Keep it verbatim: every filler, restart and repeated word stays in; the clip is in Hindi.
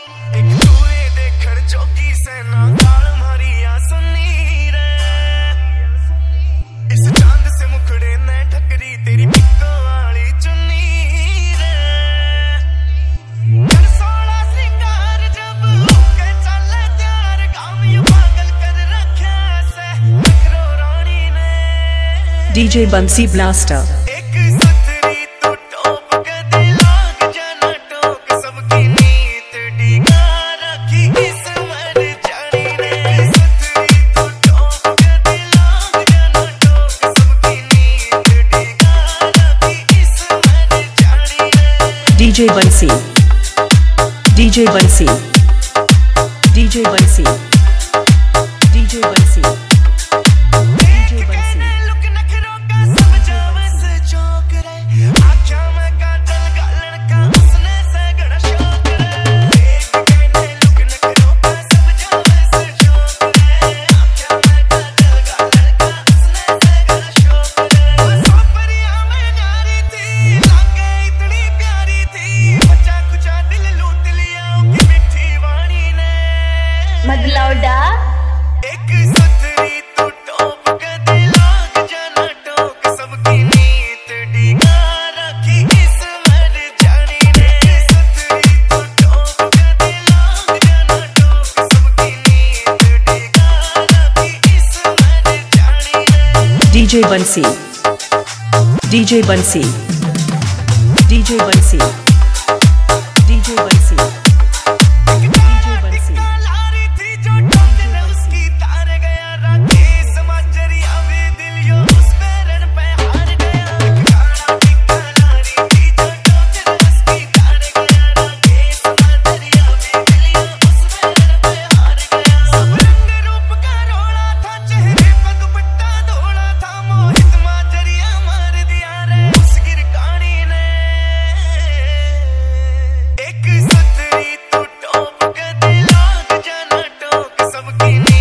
D J Bansi Blaster. D J Bansi. D J Bansi. D J Bansi. D J Bansi. मदलौडा एक सुथरी तू टॉप कदे लाग जाना टोक सबकी नीत डिगा रखी इस मर जानी ने सुथरी तू टॉप कदे लाग जाना टोक सबकी नीत डिगा रखी इस मर जानी ने D J Bansi. D J Bansi. D J Bansi. D J Bansi. एक सुथरी तू टॉप कदे लाग जाना टोक सबकी